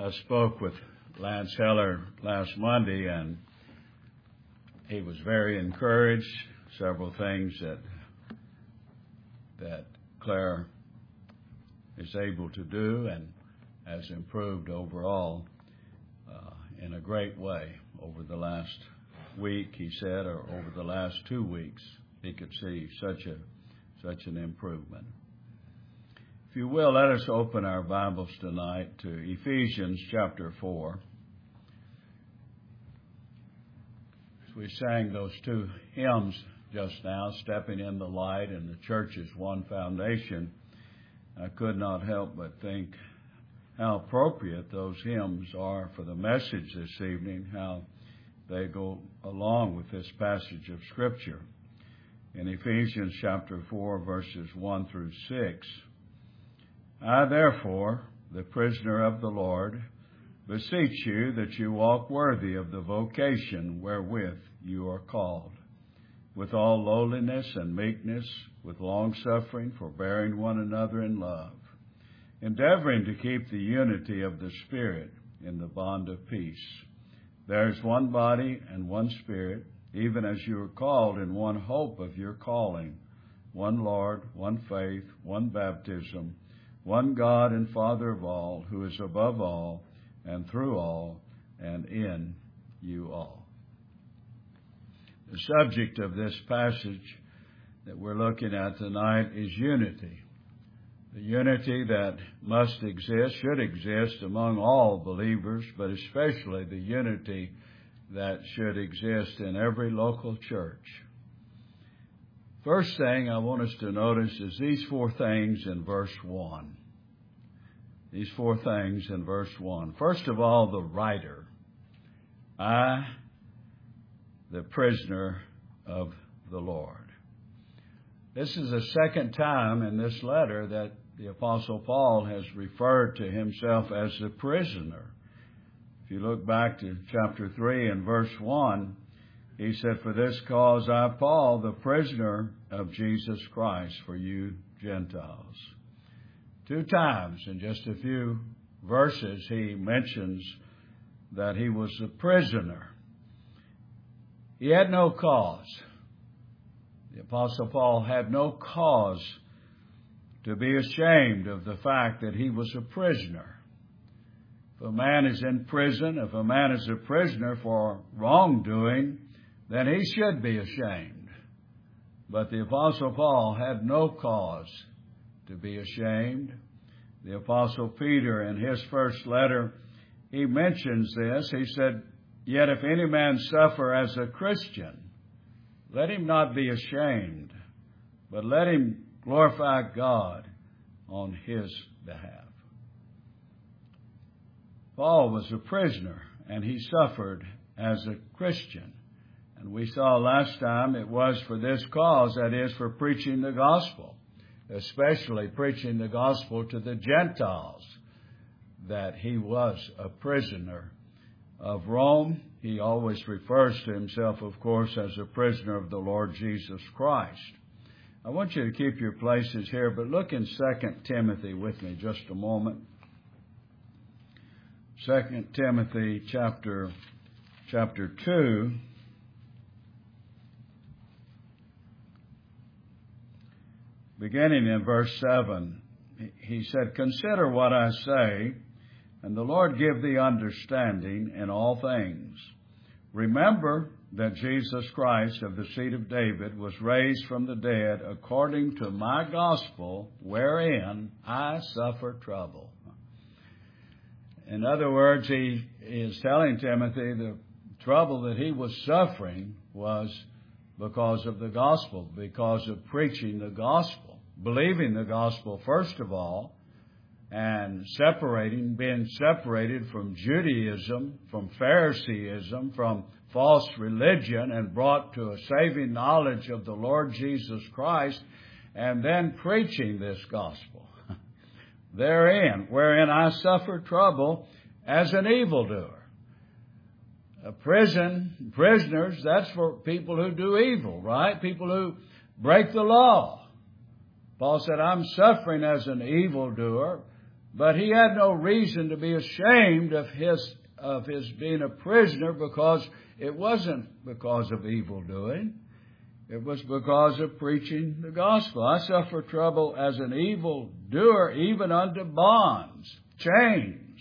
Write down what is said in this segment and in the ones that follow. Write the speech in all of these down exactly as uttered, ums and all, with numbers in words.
I spoke with Lance Heller last Monday, and he was very encouraged. Several things that that Claire is able to do and has improved overall uh, in a great way over the last week, he said, or over the last two weeks. He could see such a such an improvement. If you will, let us open our Bibles tonight to Ephesians chapter four. As we sang those two hymns just now, Stepping in the Light and the Church's One Foundation, I could not help but think how appropriate those hymns are for the message this evening, how they go along with this passage of Scripture. In Ephesians chapter four, verses one through six, I, therefore, the prisoner of the Lord, beseech you that you walk worthy of the vocation wherewith you are called, with all lowliness and meekness, with long-suffering, forbearing one another in love, endeavoring to keep the unity of the Spirit in the bond of peace. There is one body and one Spirit, even as you are called in one hope of your calling, one Lord, one faith, one baptism, one God and Father of all, who is above all, and through all, and in you all. The subject of this passage that we're looking at tonight is unity. The unity that must exist, should exist among all believers, but especially the unity that should exist in every local church. First thing I want us to notice is these four things in verse one. These four things in verse one. First of all, the writer. I, the prisoner of the Lord. This is the second time in this letter that the Apostle Paul has referred to himself as the prisoner. If you look back to chapter three and verse one, he said, For this cause I, Paul, the prisoner of Jesus Christ, for you Gentiles. Two times in just a few verses he mentions that he was a prisoner. He had no cause. The Apostle Paul had no cause to be ashamed of the fact that he was a prisoner. If a man is in prison, if a man is a prisoner for wrongdoing, then he should be ashamed. But the Apostle Paul had no cause to be ashamed. The Apostle Peter, in his first letter, he mentions this. He said, Yet if any man suffer as a Christian, let him not be ashamed, but let him glorify God on his behalf. Paul was a prisoner, and he suffered as a Christian. And we saw last time it was for this cause, that is, for preaching the gospel, especially preaching the gospel to the Gentiles, that he was a prisoner of Rome. He always refers to himself, of course, as a prisoner of the Lord Jesus Christ. I want you to keep your places here, but look in Second Timothy with me just a moment. Second Timothy chapter, chapter two. Beginning in verse seven, he said, Consider what I say, and the Lord give thee understanding in all things. Remember that Jesus Christ of the seed of David was raised from the dead according to my gospel, wherein I suffer trouble. In other words, he is telling Timothy the trouble that he was suffering was because of the gospel, because of preaching the gospel, believing the gospel first of all, and separating, being separated from Judaism, from Phariseeism, from false religion, and brought to a saving knowledge of the Lord Jesus Christ, and then preaching this gospel. Therein, wherein I suffer trouble as an evildoer. A prison, prisoners, that's for people who do evil, right? People who break the law. Paul said, I'm suffering as an evildoer But he had no reason to be ashamed of his, of his being a prisoner, because it wasn't because of evil doing. It was because of preaching the gospel. I suffer trouble as an evil doer, even unto bonds, chains.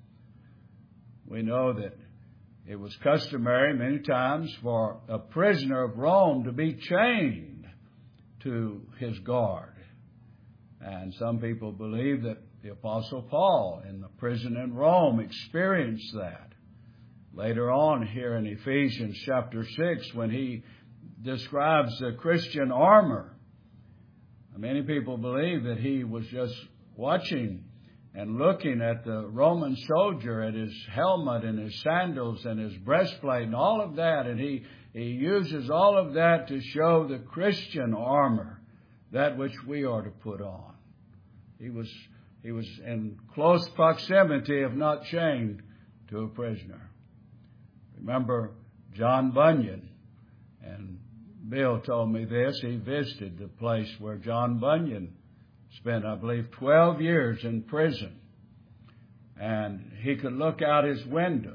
We know that it was customary many times for a prisoner of Rome to be chained to his guard. And some people believe that the Apostle Paul in the prison in Rome experienced that. Later on here in Ephesians chapter six, when he describes the Christian armor, many people believe that he was just watching and looking at the Roman soldier, at his helmet and his sandals and his breastplate and all of that, and he, he uses all of that to show the Christian armor, that which we are to put on. He was, he was in close proximity, if not chained, to a prisoner. Remember John Bunyan, and Bill told me this. He visited the place where John Bunyan spent, I believe, twelve years in prison. And he could look out his window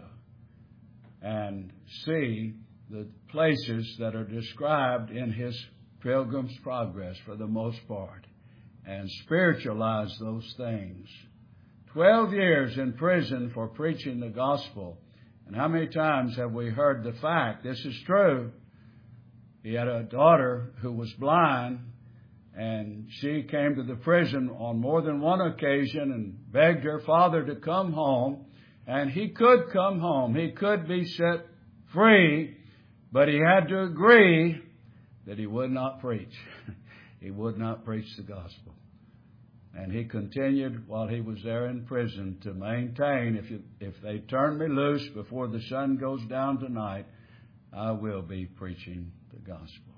and see the places that are described in his Pilgrim's Progress for the most part, and spiritualize those things. Twelve years in prison for preaching the gospel. And how many times have we heard the fact? This is true. He had a daughter who was blind, and she came to the prison on more than one occasion and begged her father to come home. And he could come home. He could be set free, but he had to agree that he would not preach. He would not preach the gospel. And he continued while he was there in prison to maintain, if you, if they turn me loose before the sun goes down tonight, I will be preaching the gospel.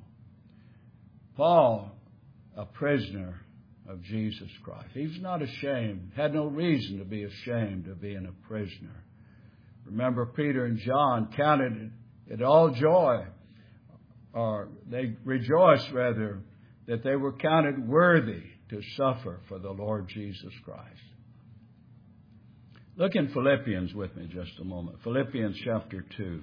Paul, a prisoner of Jesus Christ. He's not ashamed, had no reason to be ashamed of being a prisoner. Remember, Peter and John counted it all joy, or they rejoiced rather, that they were counted worthy to suffer for the Lord Jesus Christ. Look in Philippians with me just a moment. Philippians chapter two.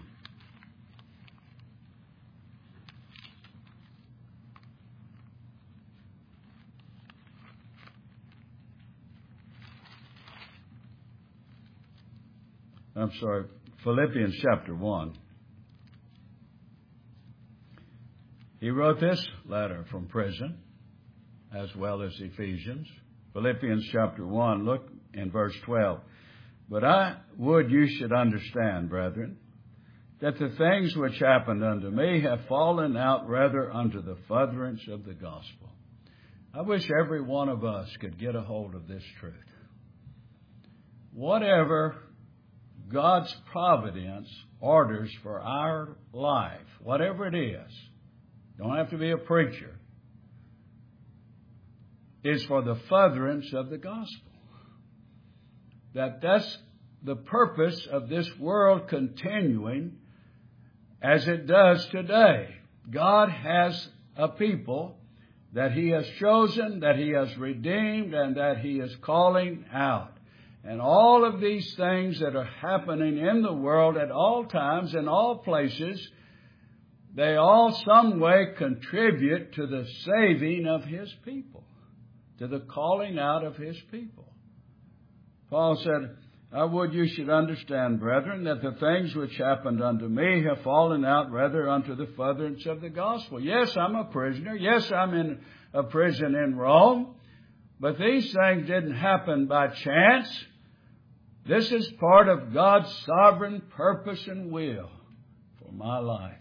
I'm sorry, Philippians chapter one. He wrote this letter from prison, as well as Ephesians. Philippians chapter one, look in verse twelve. But I would you should understand, brethren, that the things which happened unto me have fallen out rather unto the furtherance of the gospel. I wish every one of us could get a hold of this truth. Whatever God's providence orders for our life, whatever it is, don't have to be a preacher, is for the furtherance of the gospel. That that's the purpose of this world continuing as it does today. God has a people that He has chosen, that He has redeemed, and that He is calling out. And all of these things that are happening in the world at all times, in all places, they all some way contribute to the saving of His people, to the calling out of His people. Paul said, I would you should understand, brethren, that the things which happened unto me have fallen out rather unto the furtherance of the gospel. Yes, I'm a prisoner. Yes, I'm in a prison in Rome. But these things didn't happen by chance. This is part of God's sovereign purpose and will for my life.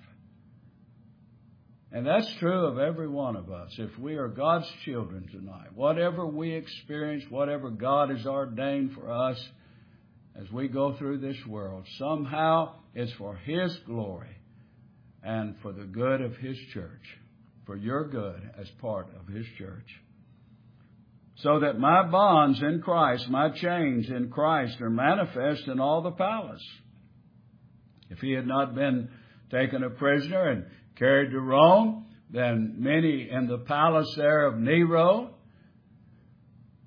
And that's true of every one of us. If we are God's children tonight, whatever we experience, whatever God has ordained for us as we go through this world, somehow it's for His glory and for the good of His church, for your good as part of His church. So that my bonds in Christ, my chains in Christ are manifest in all the palace. If He had not been taken a prisoner and carried to Rome, then many in the palace there of Nero,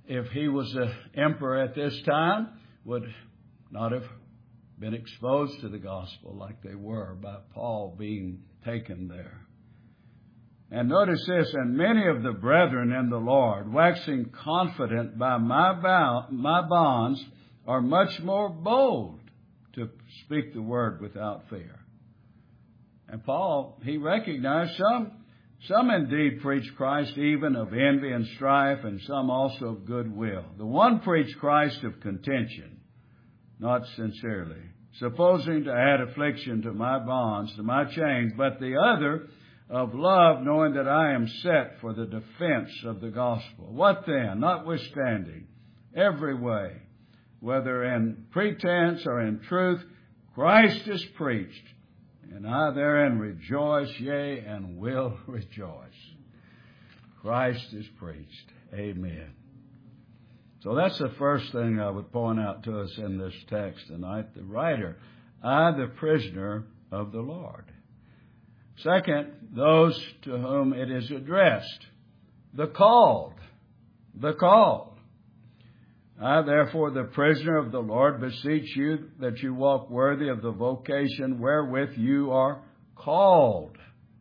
if he was the emperor at this time, would not have been exposed to the gospel like they were by Paul being taken there. And notice this, and many of the brethren in the Lord, waxing confident by my, bow, my bonds, are much more bold to speak the word without fear. And Paul, he recognized some, some indeed preach Christ even of envy and strife, and some also of goodwill. The one preached Christ of contention, not sincerely, supposing to add affliction to my bonds, to my chains, but the other of love, knowing that I am set for the defense of the gospel. What then? Notwithstanding, every way, whether in pretense or in truth, Christ is preached, and I therein rejoice, yea, and will rejoice. Christ is preached. Amen. So that's the first thing I would point out to us in this text tonight. The writer, I, the prisoner of the Lord. Second, those to whom it is addressed, the called, the called. I, therefore, the prisoner of the Lord, beseech you that you walk worthy of the vocation wherewith you are called.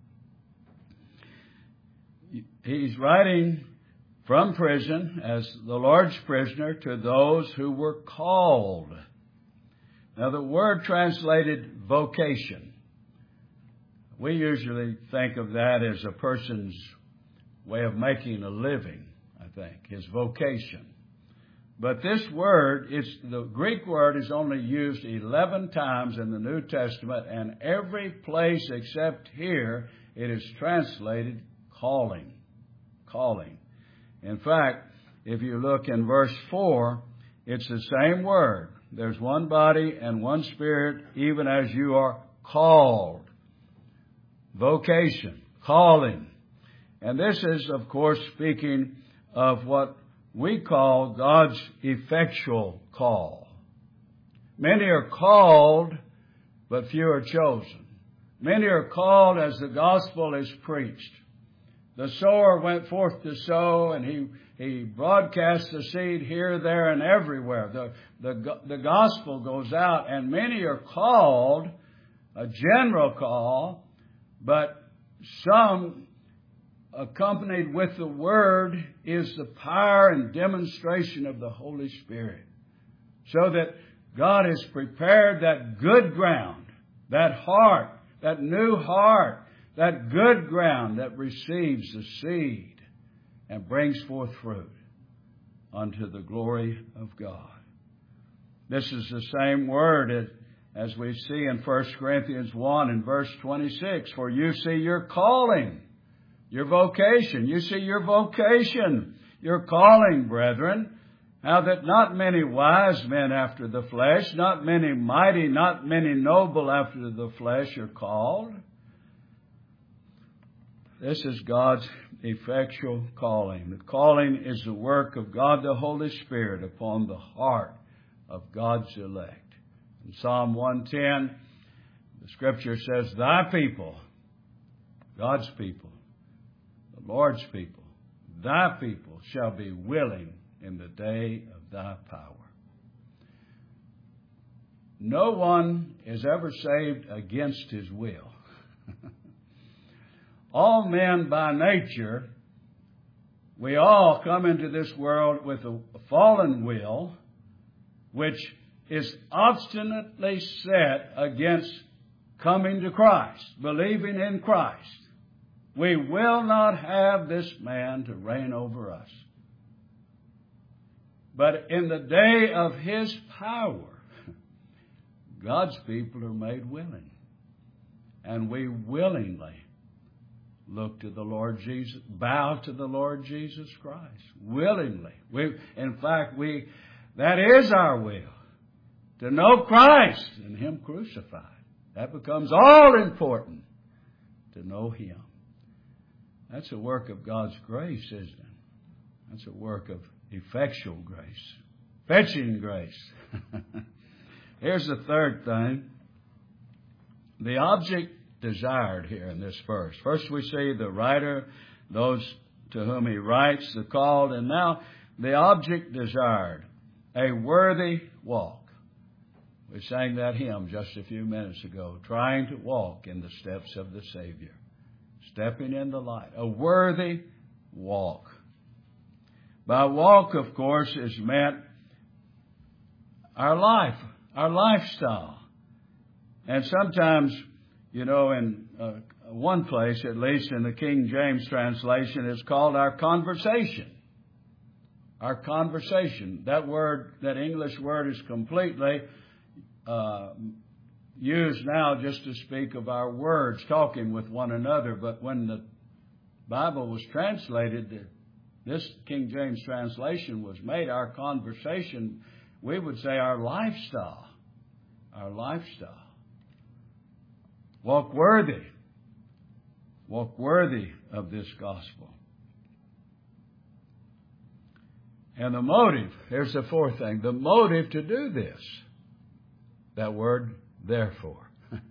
He's writing from prison as the Lord's prisoner to those who were called. Now, the word translated vocation, we usually think of that as a person's way of making a living, I think, his vocation. But this word, it's, the Greek word is only used eleven times in the New Testament, and every place except here, it is translated calling. Calling. In fact, if you look in verse four, it's the same word. There's one body and one spirit, even as you are called. Vocation, calling. And this is, of course, speaking of what we call God's effectual call. Many are called, but few are chosen. Many are called as the gospel is preached. The sower went forth to sow, and he, he broadcast the seed here, there, and everywhere. The, the, the gospel goes out, and many are called, a general call, but some, accompanied with the Word, is the power and demonstration of the Holy Spirit. So that God has prepared that good ground, that heart, that new heart, that good ground that receives the seed and brings forth fruit unto the glory of God. This is the same word as As we see in First Corinthians one and verse twenty-six, for you see your calling, your vocation. You see your vocation, your calling, brethren. How that not many wise men after the flesh, not many mighty, not many noble after the flesh are called. This is God's effectual calling. The calling is the work of God the Holy Spirit upon the heart of God's elect. In Psalm one ten, the Scripture says, thy people, God's people, the Lord's people, thy people shall be willing in the day of thy power. No one is ever saved against his will. All men by nature, we all come into this world with a fallen will, which is obstinately set against coming to Christ, believing in Christ. We will not have this man to reign over us. But in the day of His power, God's people are made willing. And we willingly look to the Lord Jesus, bow to the Lord Jesus Christ. Willingly. We, in fact, we, that is our will. To know Christ and Him crucified. That becomes all important. To know Him. That's a work of God's grace, isn't it? That's a work of effectual grace. Fetching grace. Here's the third thing. The object desired here in this verse. First we see the writer, those to whom he writes, the called, and now the object desired, a worthy walk. We sang that hymn just a few minutes ago, trying to walk in the steps of the Savior, stepping in the light, a worthy walk. By walk, of course, is meant our life, our lifestyle. And sometimes, you know, in uh, one place, at least in the King James translation, it's called our conversation. Our conversation. That word, that English word is completely uh, used now just to speak of our words, talking with one another. But when the Bible was translated, this King James translation was made, our conversation, we would say our lifestyle. Our lifestyle. Walk worthy. Walk worthy of this gospel. And the motive, here's the fourth thing, the motive to do this. That word, therefore.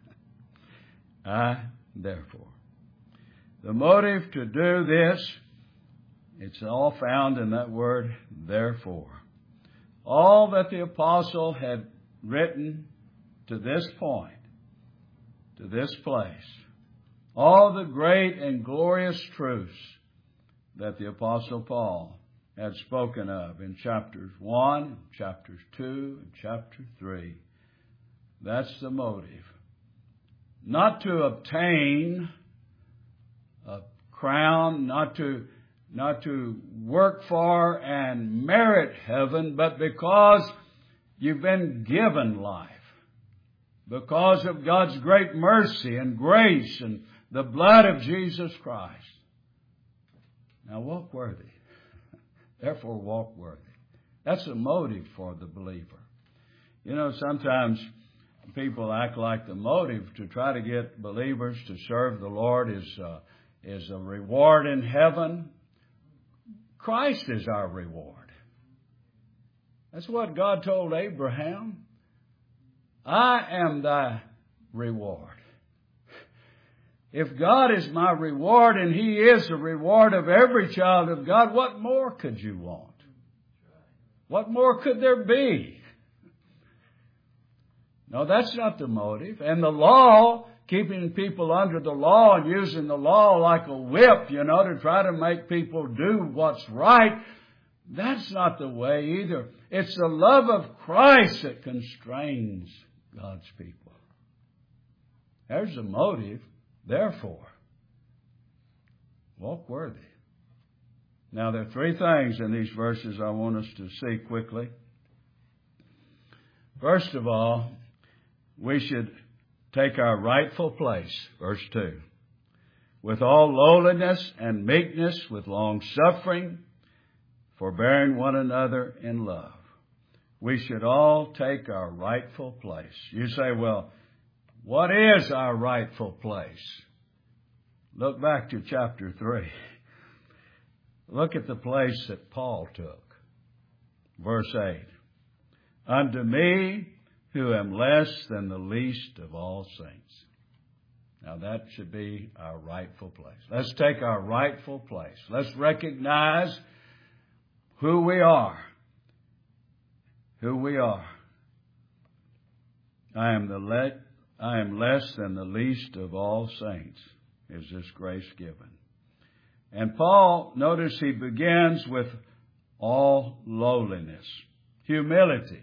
I, therefore. The motive to do this, it's all found in that word, therefore. All that the apostle had written to this point, to this place, all the great and glorious truths that the apostle Paul had spoken of in chapters one, chapters two, and chapter three. That's the motive. Not to obtain a crown, not to, not to work for and merit heaven, but because you've been given life. Because of God's great mercy and grace and the blood of Jesus Christ. Now walk worthy. Therefore walk worthy. That's a motive for the believer. You know, sometimes people act like the motive to try to get believers to serve the Lord is, uh, is a reward in heaven. Christ is our reward. That's what God told Abraham. I am thy reward. If God is my reward and He is the reward of every child of God, what more could you want? What more could there be? No, that's not the motive. And the law, keeping people under the law and using the law like a whip, you know, to try to make people do what's right, that's not the way either. It's the love of Christ that constrains God's people. There's the motive. Therefore, walk worthy. Now, there are three things in these verses I want us to see quickly. First of all, we should take our rightful place, verse two, with all lowliness and meekness, with long suffering, forbearing one another in love. We should all take our rightful place. You say, well, what is our rightful place? Look back to chapter three. Look at the place that Paul took. Verse eight. Unto me, who am less than the least of all saints. Now that should be our rightful place. Let's take our rightful place. Let's recognize who we are. Who we are. I am the le- I am less than the least of all saints, is this grace given. And Paul, notice he begins with all lowliness, humility.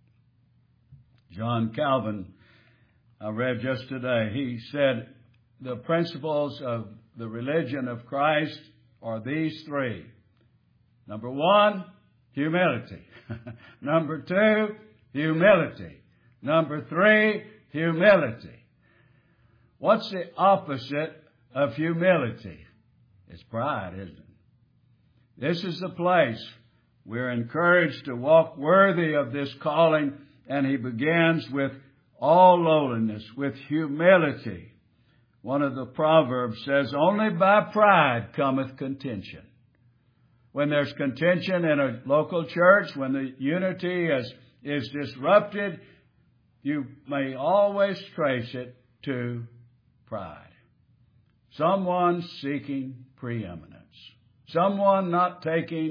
John Calvin, I read just today, he said the principles of the religion of Christ are these three. Number one, humility. Number two, humility. Number three, humility. What's the opposite of humility? It's pride, isn't it? This is the place we're encouraged to walk worthy of this calling, and he begins with all lowliness, with humility. One of the Proverbs says, only by pride cometh contention. When there's contention in a local church, when the unity is, is disrupted, you may always trace it to pride. Someone seeking preeminence. Someone not taking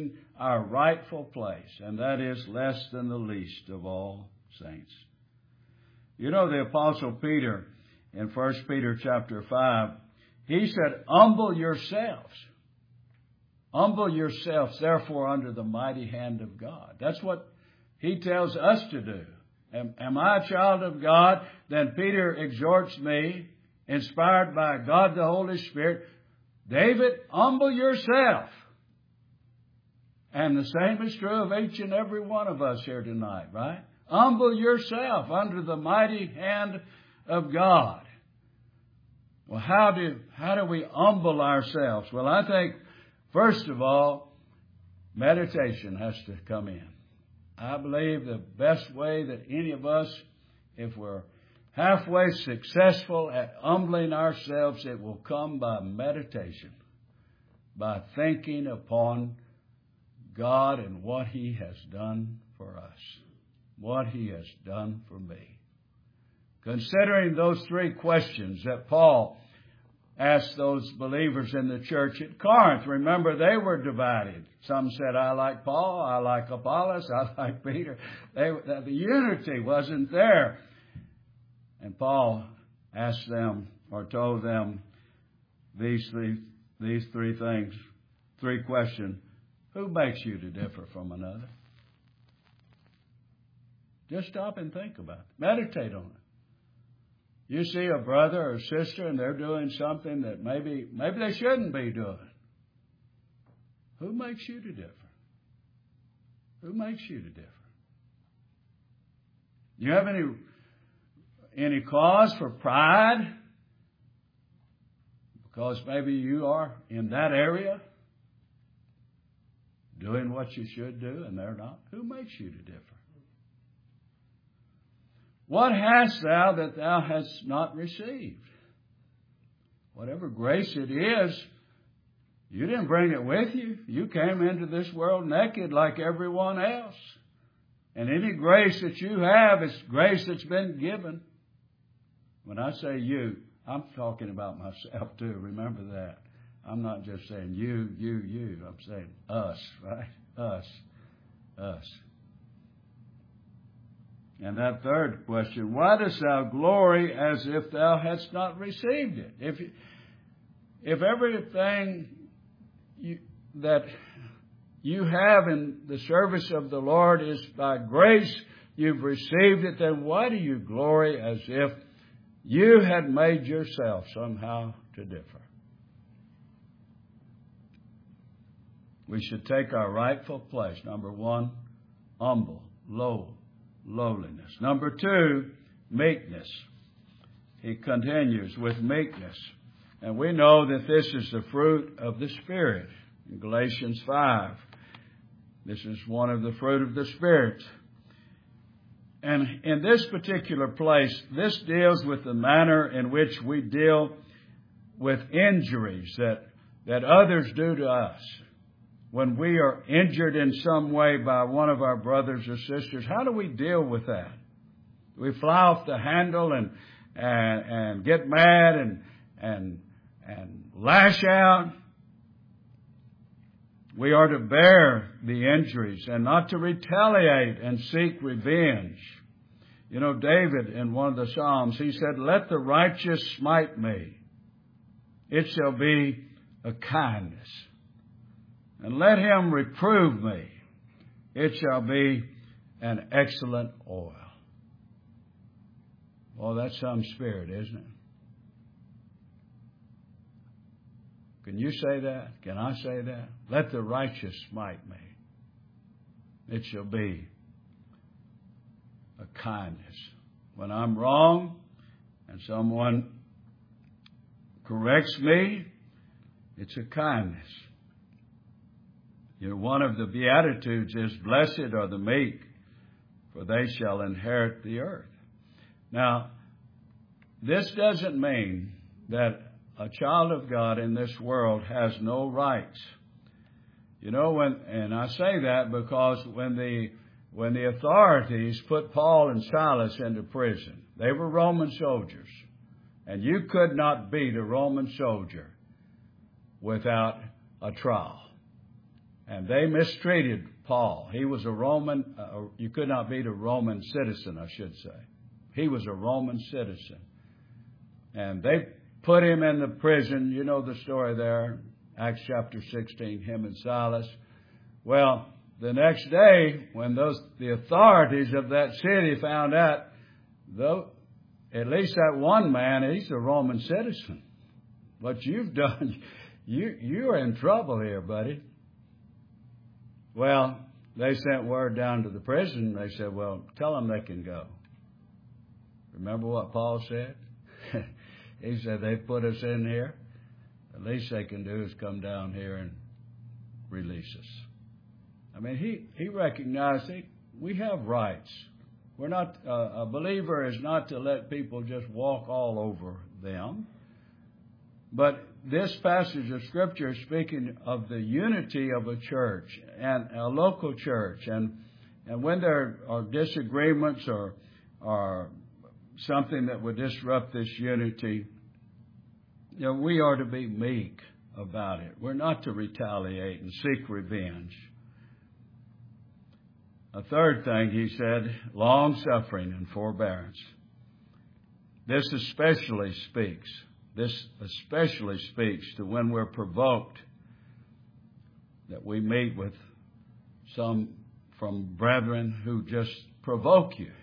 our rightful place, and that is less than the least of all saints. You know, the Apostle Peter, in First Peter chapter five, he said, humble yourselves. Humble yourselves, therefore, under the mighty hand of God. That's what he tells us to do. Am, am I a child of God? Then Peter exhorts me, inspired by God the Holy Spirit, David, humble yourself. And the same is true of each and every one of us here tonight, right? Humble yourself under the mighty hand of God. Well, how do, how do we humble ourselves? Well, I think, first of all, meditation has to come in. I believe the best way that any of us, if we're halfway successful at humbling ourselves, it will come by meditation, by thinking upon God and what He has done for us, what He has done for me. Considering those three questions that Paul asked those believers in the church at Corinth. Remember, they were divided. Some said, I like Paul, I like Apollos, I like Peter. They, the unity wasn't there. And Paul asked them, or told them, these three, these three things, three questions. Who makes you to differ from another? Just stop and think about it. Meditate on it. You see a brother or sister and they're doing something that maybe maybe they shouldn't be doing. Who makes you to differ? Who makes you to differ? Do you have any any cause for pride? Because maybe you are in that area doing what you should do and they're not. Who makes you to differ? What hast thou that thou hast not received? Whatever grace it is, you didn't bring it with you. You came into this world naked like everyone else. And any grace that you have is grace that's been given. When I say you, I'm talking about myself too. Remember that. I'm not just saying you, you, you. I'm saying us, right? Us. Us. And that third question, why dost thou glory as if thou hadst not received it? If if everything you, that you have in the service of the Lord is by grace, you've received it, then why do you glory as if you had made yourself somehow to differ? We should take our rightful place. Number one, humble, low. Lowliness. Number two, meekness. He continues with meekness. And we know that this is the fruit of the Spirit. In Galatians five, this is one of the fruit of the Spirit. And in this particular place, this deals with the manner in which we deal with injuries that, that others do to us. When we are injured in some way by one of our brothers or sisters, how do we deal with that? We fly off the handle and and, and get mad and and and lash out. We are to bear the injuries and not to retaliate and seek revenge. You know, David in one of the Psalms, he said, "Let the righteous smite me. It shall be a kindness. And let him reprove me. It shall be an excellent oil." Well, that's some spirit, isn't it? Can you say that? Can I say that? Let the righteous smite me. It shall be a kindness. When I'm wrong and someone corrects me, it's a kindness. You know, one of the Beatitudes is, blessed are the meek, for they shall inherit the earth. Now, this doesn't mean that a child of God in this world has no rights. You know, when, and I say that because when the, when the authorities put Paul and Silas into prison, they were Roman soldiers. And you could not beat a Roman soldier without a trial. And they mistreated Paul. He was a Roman, uh, you could not beat a Roman citizen, I should say. He was a Roman citizen. And they put him in the prison. You know the story there, Acts chapter sixteen, him and Silas. Well, the next day, when those the authorities of that city found out, though, at least that one man, he's a Roman citizen. What you've done, you you're in trouble here, buddy. Well, they sent word down to the prison. They said, well, tell them they can go. Remember what Paul said? He said, they put us in here. The least they can do is come down here and release us. I mean, he, he recognized that we have rights. We're not, uh, a believer is not to let people just walk all over them. But this passage of Scripture is speaking of the unity of a church and a local church. And and when there are disagreements or, or something that would disrupt this unity, you know, we are to be meek about it. We're not to retaliate and seek revenge. A third thing, he said, long-suffering and forbearance. This especially speaks. This especially speaks to when we're provoked, that we meet with some from brethren who just provoke you.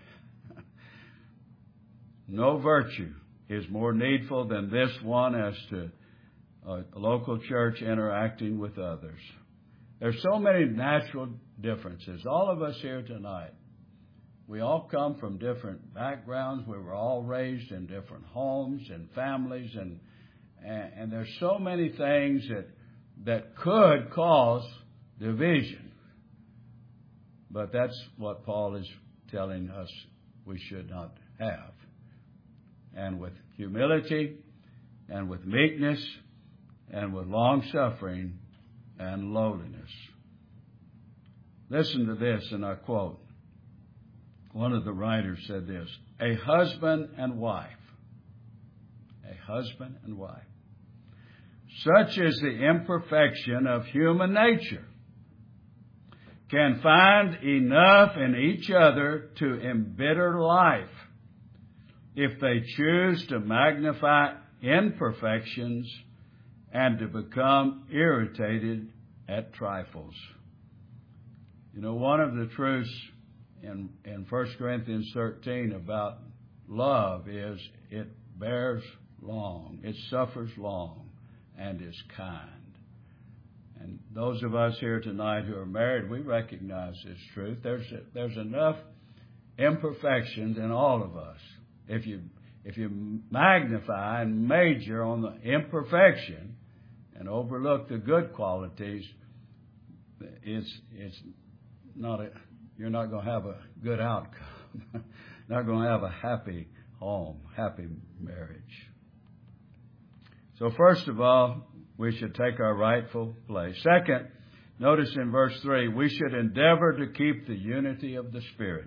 No virtue is more needful than this one as to a local church interacting with others. There's so many natural differences. All of us here tonight, we all come from different backgrounds. We were all raised in different homes and families, and and, and there's so many things that that could cause division. But that's what Paul is telling us we should not have. And with humility, and with meekness, and with long suffering and lowliness. Listen to this, and I quote. One of the writers said this, a husband and wife, a husband and wife, such is the imperfection of human nature, can find enough in each other to embitter life if they choose to magnify imperfections and to become irritated at trifles. You know, one of the truths in, in First Corinthians thirteen about love is it bears long, it suffers long, and is kind. And those of us here tonight who are married, we recognize this truth. There's there's enough imperfections in all of us. If you if you magnify and major on the imperfection and overlook the good qualities, it's it's not a you're not going to have a good outcome. Not going to have a happy home, happy marriage. So first of all, we should take our rightful place. Second, notice in verse three, we should endeavor to keep the unity of the Spirit.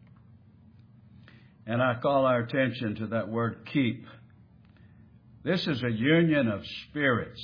And I call our attention to that word keep. This is a union of spirits.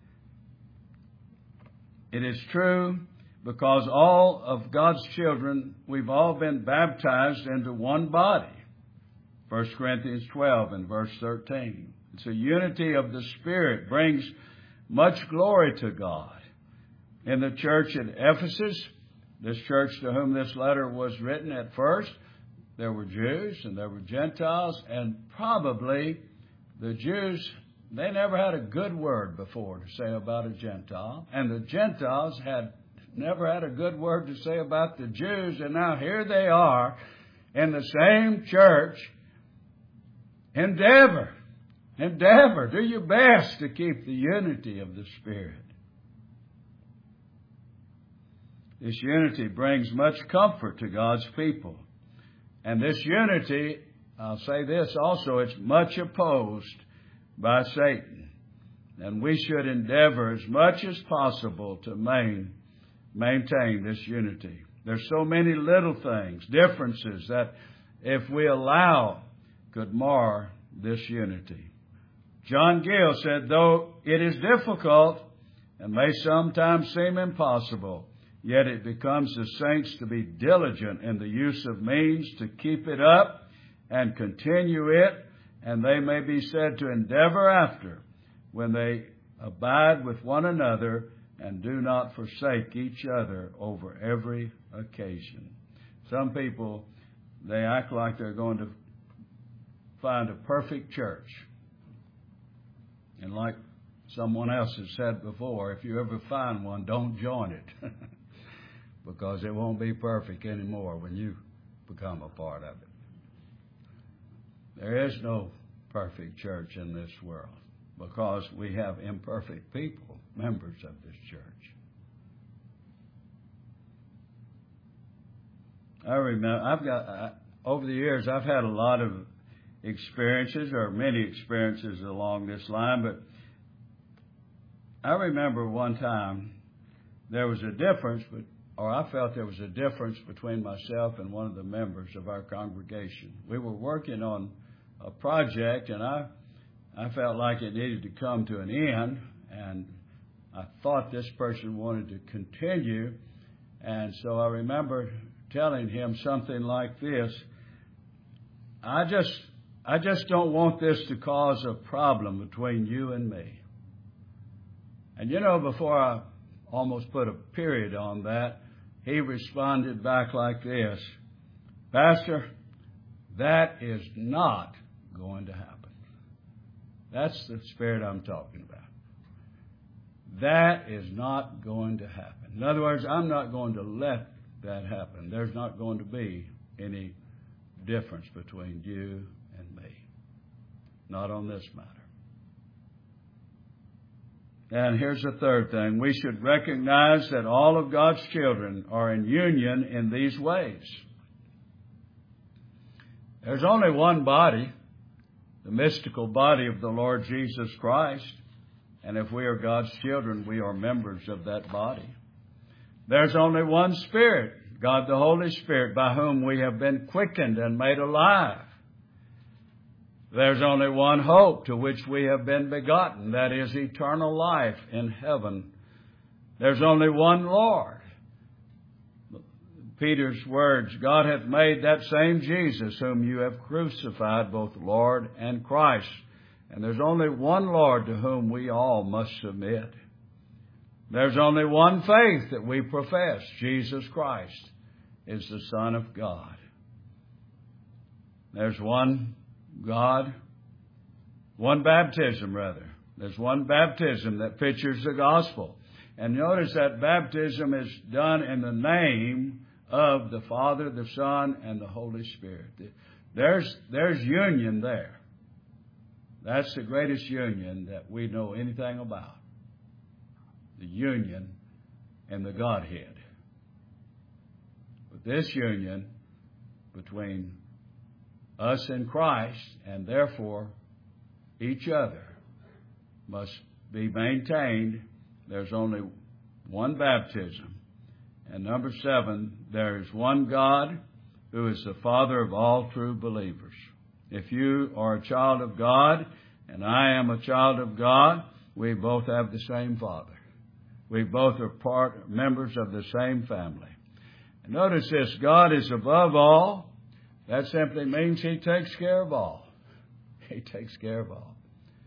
It is true because all of God's children, we've all been baptized into one body. First Corinthians twelve and verse thirteen. It's a unity of the Spirit, brings much glory to God. In the church at Ephesus, this church to whom this letter was written at first, there were Jews and there were Gentiles, and probably the Jews, they never had a good word before to say about a Gentile, and the Gentiles had never had a good word to say about the Jews, and now here they are in the same church. Endeavor, endeavor, do your best to keep the unity of the Spirit. This unity brings much comfort to God's people. And this unity, I'll say this also, it's much opposed by Satan. And we should endeavor as much as possible to main, maintain this unity. There's so many little things, differences that if we allow could mar this unity. John Gill said, though it is difficult, and may sometimes seem impossible, yet it becomes the saints to be diligent in the use of means to keep it up and continue it, and they may be said to endeavor after, when they abide with one another and do not forsake each other over every occasion. Some people, they act like they're going to find a perfect church. And like someone else has said before, if you ever find one, don't join it. Because it won't be perfect anymore when you become a part of it. There is no perfect church in this world because we have imperfect people, members of this church. I remember, I've got, I, over the years, I've had a lot of experiences, or many experiences along this line, but I remember one time there was a difference, but, or I felt there was a difference between myself and one of the members of our congregation. We were working on a project, and I, I felt like it needed to come to an end, and I thought this person wanted to continue, and so I remember telling him something like this: I just, I just don't want this to cause a problem between you and me. And you know, before I almost put a period on that, he responded back like this: Pastor, that is not going to happen. That's the spirit I'm talking about. That is not going to happen. In other words, I'm not going to let that happen. There's not going to be any difference between you and me. Not on this matter. And here's the third thing. We should recognize that all of God's children are in union in these ways. There's only one body, the mystical body of the Lord Jesus Christ. And if we are God's children, we are members of that body. There's only one Spirit, God the Holy Spirit, by whom we have been quickened and made alive. There's only one hope to which we have been begotten, that is eternal life in heaven. There's only one Lord. Peter's words, God hath made that same Jesus whom you have crucified, both Lord and Christ. And there's only one Lord to whom we all must submit. There's only one faith that we profess. Jesus Christ is the Son of God. There's one God, one baptism rather. There's one baptism that pictures the gospel. And notice that baptism is done in the name of the Father, the Son, and the Holy Spirit. There's, there's union there. That's the greatest union that we know anything about. The union in the Godhead. But this union between us and Christ, and therefore each other, must be maintained. There's only one baptism. And number seven, there is one God who is the Father of all true believers. If you are a child of God and I am a child of God, we both have the same Father. We both are part members of the same family. And notice this, God is above all. That simply means He takes care of all. He takes care of all.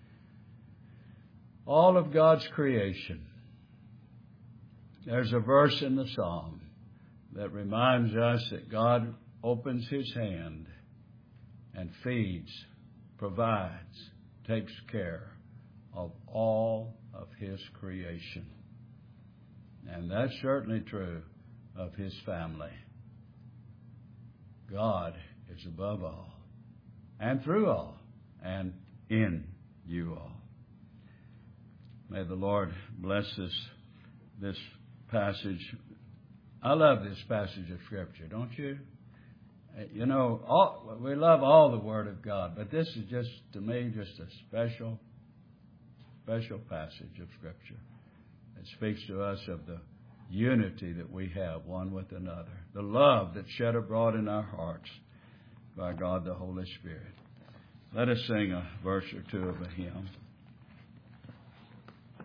All of God's creation. There's a verse in the Psalm that reminds us that God opens His hand and feeds, provides, takes care of all of His creation. And that's certainly true of His family. God is above all, and through all, and in you all. May the Lord bless this, this passage. I love this passage of Scripture, don't you? You know, all, we love all the Word of God, but this is just, to me, just a special, special passage of Scripture. It speaks to us of the unity that we have one with another, the love that's shed abroad in our hearts by God the Holy Spirit. Let us sing a verse or two of a hymn.